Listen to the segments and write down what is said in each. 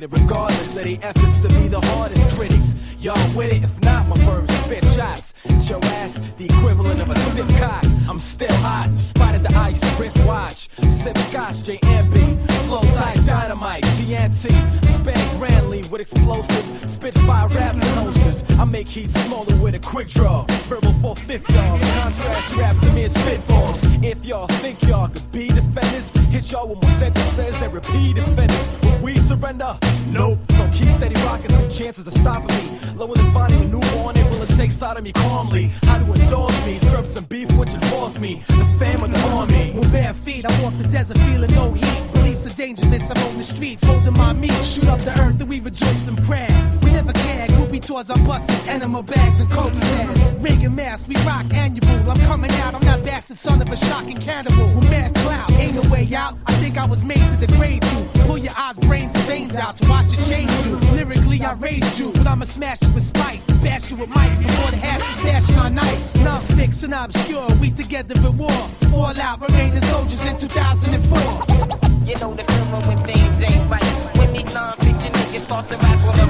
appreciated regardless of their efforts to be the hardest critics. Y'all with it? If not, my verbs spit shots. It's your ass, the equivalent of a stiff cock. I'm still hot, in spite of the ice, wristwatch. Sip scotch, JMB, flow tight, dynamite, TNT. Expand grandly with explosive, spitfire raps and holsters. I make heat smaller with a quick draw. Verbal 450, y'all. Contrast raps and mere spitballs. If y'all think y'all could be defenders, hit y'all with more sentences that repeat offenders. Will we surrender? Nope. Don't keep steady rocking, see chances of stopping me. Lower than finding a newborn, it will take sodomy calmly. How to indulge me, stir up some beef which informs me. The fam of the army. With bare feet, I walk the desert feeling no heat. Police are dangerous, I'm on the streets holding my meat. Shoot up the earth and we rejoice in prayer. We never care, groupie tours our buses, animal bags and coke stands. Reagan mask, we rock annual. I'm coming out, I'm that bastard son of a shocking cannibal. With mad cloud, ain't no way out. I think I was made to degrade you. Pull your eyes, brains and veins out to watch it change you. Lyrically I raised you, but I'ma smash you with spite. Bash you with mics before the hash be stashing our knives. Non-fiction, obscure, we together at war. Fall out, remain the soldiers in 2004. You know the feeling when things ain't right. When these non-fiction niggas start to rap on the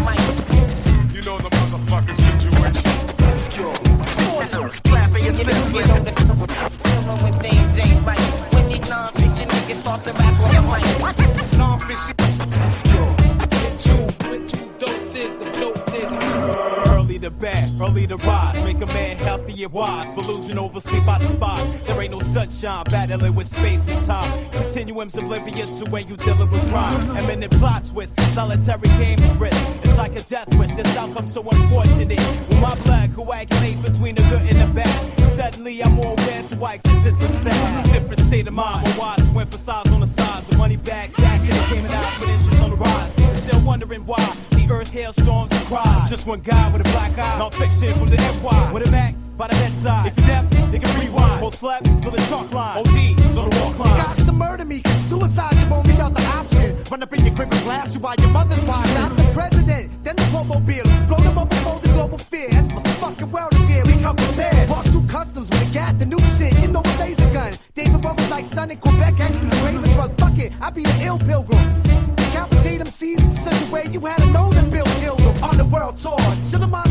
mic. You know the motherfucking situation. Obscure. Clapping your fist. You know the feeling when things ain't right. When these non-fiction niggas start to rap on the mic. Non-fiction. Obscure. Get you with 2 doses of dopeness. Early to bed, early to rise. Make a man healthy and wise. Illusion oversleep by the spot. There ain't no sunshine, battling with space and time. Continuum's oblivious to when you dealing with crime. Eminent plot twist, solitary game of risk. It's like a death wish, this outcome so unfortunate. With my blood coagulates between the good and the bad. Suddenly I'm more aware to why existence I'm sad. Different state of mind, more wise to emphasize on the size of money bags, stashing and came eyes with interest on the rise. And still wondering why the earth hailstorms and cries. Just one guy with a black eye, non-fiction from the NY. With a Mac by the bedside. If you're deaf, they can rewind. Whole slap for the chalk line. OD's on the walk line. You got to murder me, cause suicide's your only other option. Run up in your crib and blast you while your mother's watching. Shot the president, then the Promobile. Explode them up and global fear. And the fucking world is here, we come prepared. Walk through customs with a gat, the new shit, you know a laser gun. David Rump's like Son in Quebec, X is the Raven truck. Fuck it, I be an ill pilgrim. Decapitate them seas in such a way you had to know that Bill killed them on the world tour. Should have mind